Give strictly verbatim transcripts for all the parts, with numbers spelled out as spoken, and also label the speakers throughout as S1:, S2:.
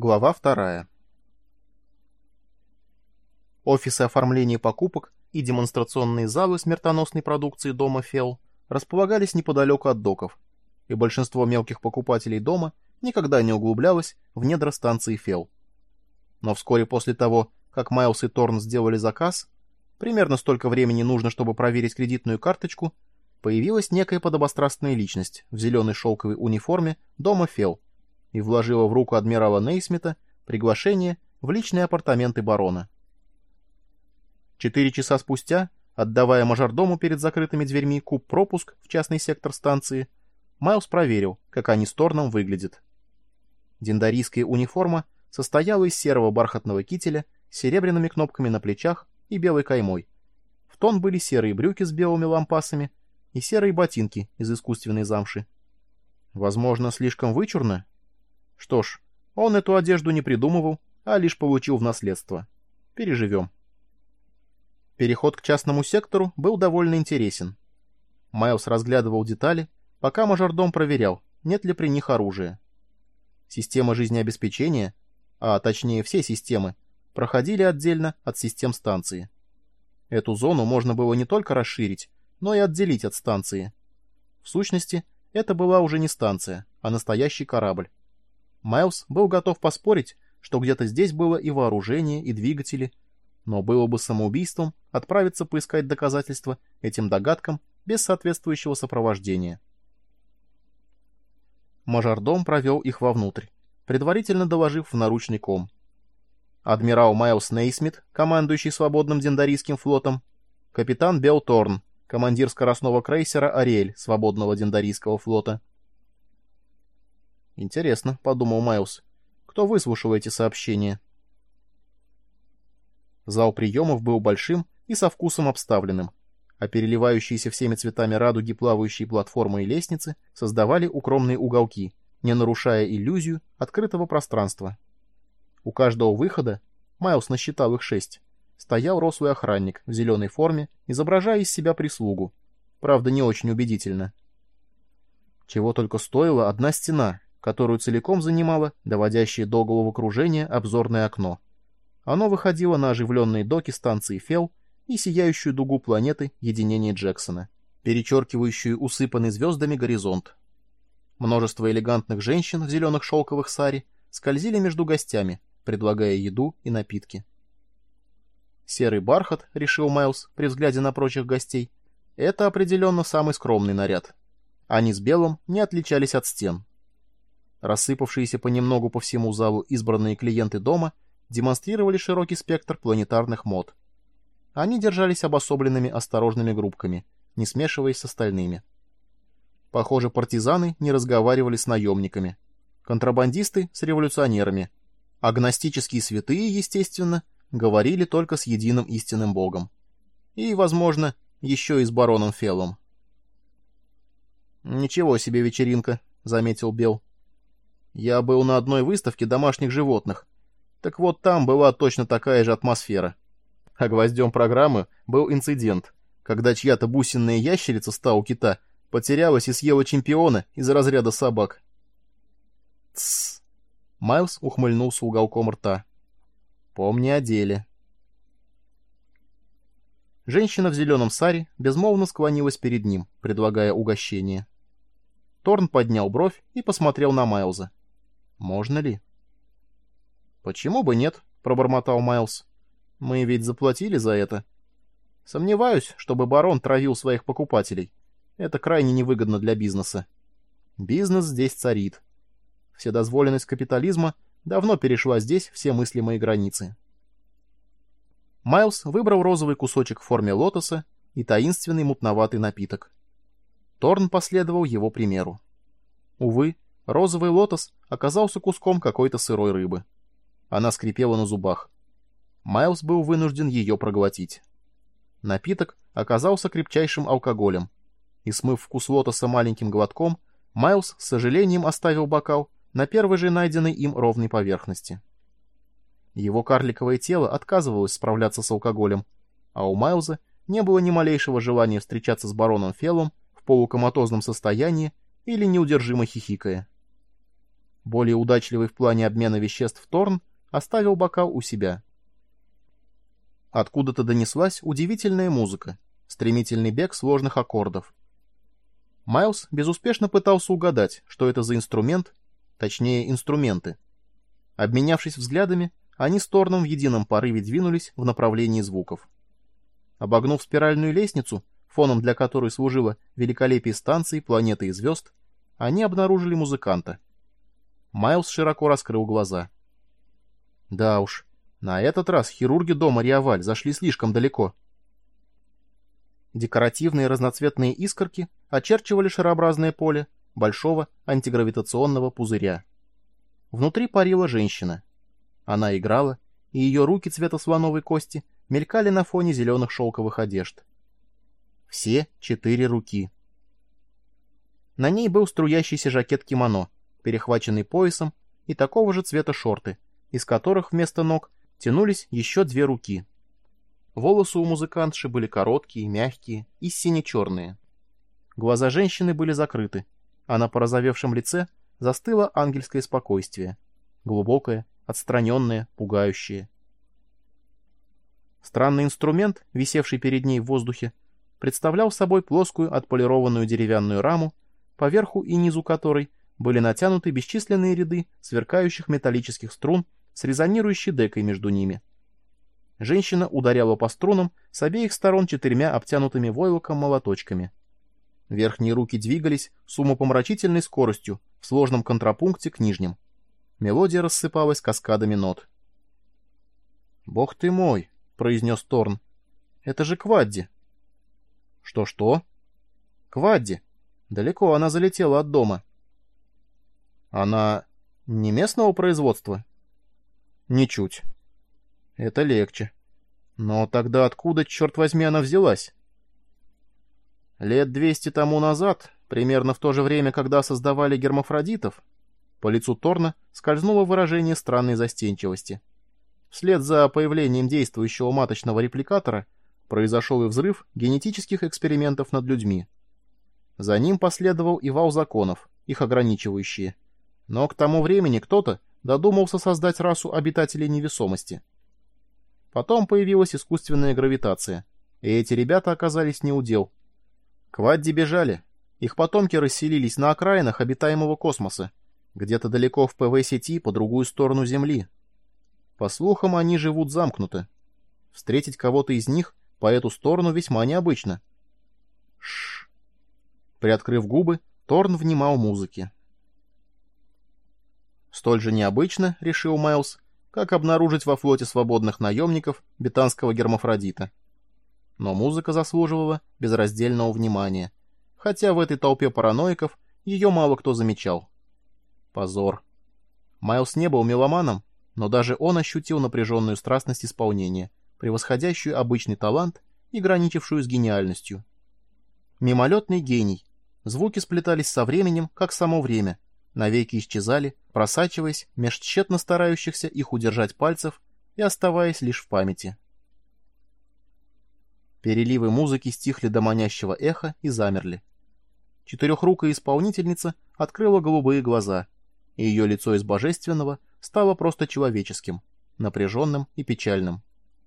S1: Глава вторая. Офисы оформления покупок и демонстрационные залы смертоносной продукции дома Фелл располагались неподалеку от доков, и большинство мелких покупателей дома никогда не углублялось в недра станции Фелл. Но вскоре после того, как Майлз и Торн сделали заказ, примерно столько времени нужно, чтобы проверить кредитную карточку, появилась некая подобострастная личность в зеленой шелковой униформе дома Фелл и вложила в руку адмирала Нейсмита приглашение в личные апартаменты барона. Четыре часа спустя, отдавая мажордому перед закрытыми дверьми куб-пропуск в частный сектор станции, Майлз проверил, как они с Торном выглядят. Дендарийская униформа состояла из серого бархатного кителя с серебряными кнопками на плечах и белой каймой. В тон были серые брюки с белыми лампасами и серые ботинки из искусственной замши. Возможно, слишком вычурно? Что ж, он эту одежду не придумывал, а лишь получил в наследство. Переживем. Переход к частному сектору был довольно интересен. Майлз разглядывал детали, пока мажордом проверял, нет ли при них оружия. Система жизнеобеспечения, а точнее все системы, проходили отдельно от систем станции. Эту зону можно было не только расширить, но и отделить от станции. В сущности, это была уже не станция, а настоящий корабль. Майлз был готов поспорить, что где-то здесь было и вооружение, и двигатели, но было бы самоубийством отправиться поискать доказательства этим догадкам без соответствующего сопровождения. Мажордом провел их вовнутрь, предварительно доложив в наручный ком. Адмирал Майлз Нейсмит, командующий свободным дендарийским флотом, капитан Белл Торн, командир скоростного крейсера «Ариэль» свободного дендарийского флота. «Интересно», — подумал Майлз, — «кто выслушал эти сообщения?» Зал приемов был большим и со вкусом обставленным, а переливающиеся всеми цветами радуги плавающие платформы и лестницы создавали укромные уголки, не нарушая иллюзию открытого пространства. У каждого выхода, Майлз насчитал их шесть, стоял рослый охранник в зеленой форме, изображая из себя прислугу, правда не очень убедительно. Чего только стоила одна стена, которую целиком занимало доводящее до головокружения обзорное окно. Оно выходило на оживленные доки станции Фелл и сияющую дугу планеты единения Джексона, перечеркивающую усыпанный звездами горизонт. Множество элегантных женщин в зеленых шелковых сари скользили между гостями, предлагая еду и напитки. Серый бархат, решил Майлз при взгляде на прочих гостей, это определенно самый скромный наряд. Они с белым не отличались от стен. Рассыпавшиеся понемногу по всему залу избранные клиенты дома демонстрировали широкий спектр планетарных мод. Они держались обособленными осторожными группками, не смешиваясь с остальными. Похоже, партизаны не разговаривали с наемниками, контрабандисты — с революционерами, а гностические святые, естественно, говорили только с единым истинным богом. И, возможно, еще и с бароном Феллом. «Ничего себе вечеринка», — заметил Белл. «Я был на одной выставке домашних животных. Так вот там была точно такая же атмосфера. А гвоздем программы был инцидент, когда чья-то бусинная ящерица ста у кита потерялась и съела чемпиона из разряда собак». «Тссс!» — Майлз ухмыльнулся уголком рта. «Помни о деле». Женщина в зеленом саре безмолвно склонилась перед ним, предлагая угощение. Торн поднял бровь и посмотрел на Майлза. «Можно ли?» «Почему бы нет?» — пробормотал Майлз. «Мы ведь заплатили за это. Сомневаюсь, чтобы барон травил своих покупателей. Это крайне невыгодно для бизнеса. Бизнес здесь царит. Вседозволенность капитализма давно перешла здесь все мыслимые границы». Майлз выбрал розовый кусочек в форме лотоса и таинственный мутноватый напиток. Торн последовал его примеру. Увы, розовый лотос оказался куском какой-то сырой рыбы. Она скрипела на зубах. Майлз был вынужден ее проглотить. Напиток оказался крепчайшим алкоголем, и, смыв вкус лотоса маленьким глотком, Майлз с сожалением оставил бокал на первой же найденной им ровной поверхности. Его карликовое тело отказывалось справляться с алкоголем, а у Майлза не было ни малейшего желания встречаться с бароном Феллом в полукоматозном состоянии или неудержимо хихикая. Более удачливый в плане обмена веществ Торн оставил бокал у себя. Откуда-то донеслась удивительная музыка, стремительный бег сложных аккордов. Майлз безуспешно пытался угадать, что это за инструмент, точнее инструменты. Обменявшись взглядами, они с Торном в едином порыве двинулись в направлении звуков. Обогнув спиральную лестницу, фоном для которой служило великолепие станции, планеты и звезд, они обнаружили музыканта. Майлз широко раскрыл глаза. Да уж, на этот раз хирурги дома Риаваль зашли слишком далеко. Декоративные разноцветные искорки очерчивали шарообразное поле большого антигравитационного пузыря. Внутри парила женщина. Она играла, и ее руки цвета слоновой кости мелькали на фоне зеленых шелковых одежд. Все четыре руки. На ней был струящийся жакет-кимоно, перехваченный поясом, и такого же цвета шорты, из которых вместо ног тянулись еще две руки. Волосы у музыкантши были короткие, мягкие и сине-черные. Глаза женщины были закрыты, а на порозовевшем лице застыло ангельское спокойствие. Глубокое, отстраненное, пугающее. Странный инструмент, висевший перед ней в воздухе, представлял собой плоскую отполированную деревянную раму, поверху и низу которой были натянуты бесчисленные ряды сверкающих металлических струн с резонирующей декой между ними. Женщина ударяла по струнам с обеих сторон четырьмя обтянутыми войлоком молоточками. Верхние руки двигались с умопомрачительной скоростью в сложном контрапункте к нижним. Мелодия рассыпалась каскадами нот. «Бог ты мой!» — произнес Торн. «Это же Квадди!» «Что-что?» «Квадди! Далеко она залетела от дома». «Она не местного производства?» «Ничуть». «Это легче. Но тогда откуда, черт возьми, она взялась?» «Лет двести тому назад, примерно в то же время, когда создавали гермафродитов», по лицу Торна скользнуло выражение странной застенчивости. Вслед за появлением действующего маточного репликатора произошел и взрыв генетических экспериментов над людьми. За ним последовал и вал законов, их ограничивающие. Но к тому времени кто-то додумался создать расу обитателей невесомости. Потом появилась искусственная гравитация, и эти ребята оказались неудел. Квадди бежали, их потомки расселились на окраинах обитаемого космоса, где-то далеко в ПВ-сети по другую сторону Земли. По слухам, они живут замкнуто. Встретить кого-то из них по эту сторону весьма необычно. Шш. Приоткрыв губы, Торн внимал музыке. Столь же необычно, решил Майлз, как обнаружить во флоте свободных наемников бетанского гермафродита. Но музыка заслуживала безраздельного внимания, хотя в этой толпе параноиков ее мало кто замечал. Позор. Майлз не был меломаном, но даже он ощутил напряженную страстность исполнения, превосходящую обычный талант и граничившую с гениальностью. Мимолетный гений. Звуки сплетались со временем, как само время, навеки исчезали, просачиваясь меж тщетно старающихся их удержать пальцев и оставаясь лишь в памяти. Переливы музыки стихли до манящего эха и замерли. Четырехрукая исполнительница открыла голубые глаза, и ее лицо из божественного стало просто человеческим, напряженным и печальным.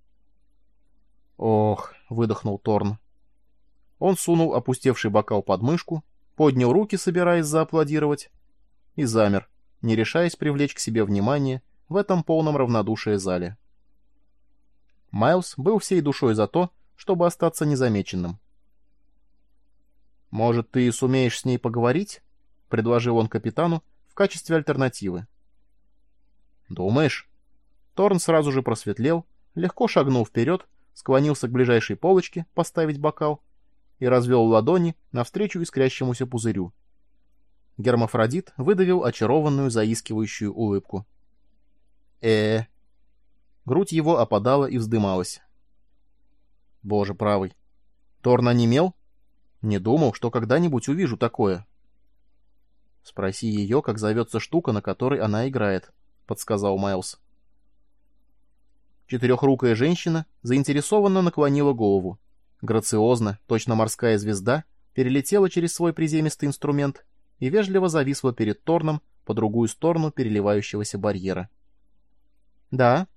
S1: «Ох», — выдохнул Торн. Он сунул опустевший бокал под мышку, поднял руки, собираясь зааплодировать, и замер, не решаясь привлечь к себе внимание в этом полном равнодушия зале. Майлз был всей душой за то, чтобы остаться незамеченным. «Может, ты сумеешь с ней поговорить?» — предложил он капитану в качестве альтернативы. «Думаешь?» Торн сразу же просветлел, легко шагнул вперед, склонился к ближайшей полочке поставить бокал и развел ладони навстречу искрящемуся пузырю. Гермафродит выдавил очарованную заискивающую улыбку. э Грудь его опадала и вздымалась. Боже правый. Торн онемел? Не думал, что когда-нибудь увижу такое. Спроси ее, как зовется штука, на которой она играет, — подсказал Майлз. Четырехрукая женщина заинтересованно наклонила голову. Грациозно, точно морская звезда, перелетела через свой приземистый инструмент и вежливо зависла перед Торном по другую сторону переливающегося барьера. «Да»,